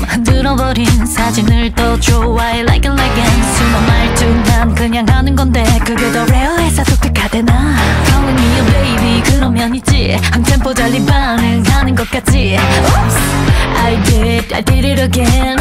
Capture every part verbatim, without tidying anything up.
흔들어버린 사진을 더 좋아해 like it like it 순한 말투만 그냥 하는 건데 그게 더 real해서 독특하대나 Calling me a baby 그러면 있지 한 템포 달리 반응하는 것 같지 Oops I did I did it again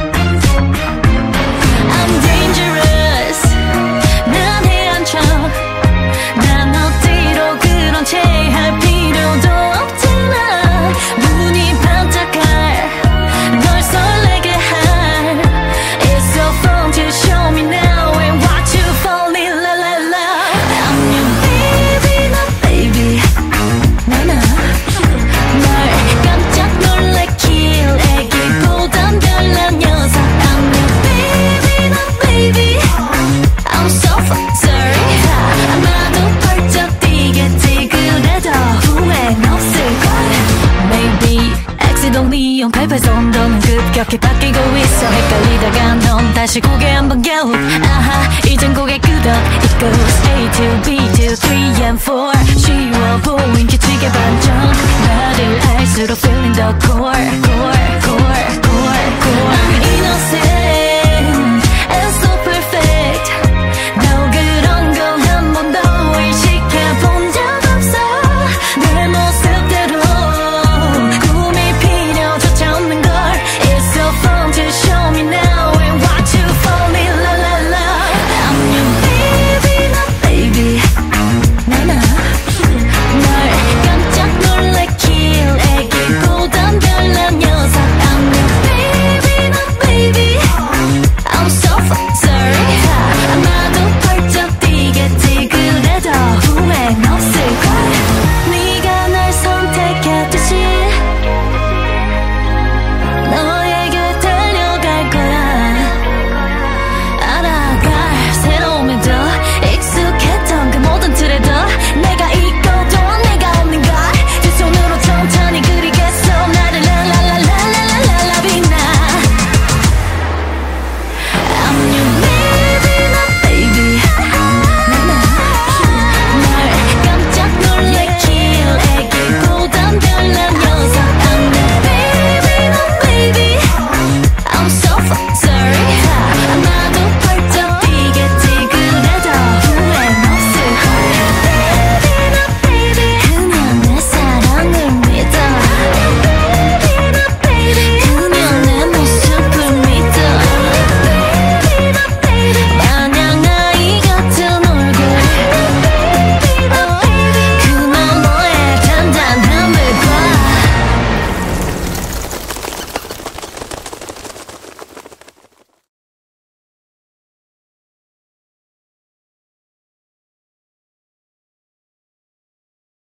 I'm dangerous 난 헤엄쳐 난 어디로 그런 채 할 필요도 없지만 눈이 반짝할 널 설레게 할 It's so fun to show me now and watch you fall in la la la I'm your baby 너 baby 나나 널 깜짝 놀래킬 애기보단 별난 녀석 I'm your baby 너 baby I'm so fucking sorry 아마도 펄쩍 뛰겠지 그래도 후회는 없을걸 Maybe accidentally 온 팔팔선 너는 급격히 바뀌고 있어 헷갈리다가 넌 다시 고개 한번 겨우 아하 이젠 고개 끄덕 It goes A to B to three and four 쉬워 보인 규칙의 반전 나를 알수록 feeling the core core core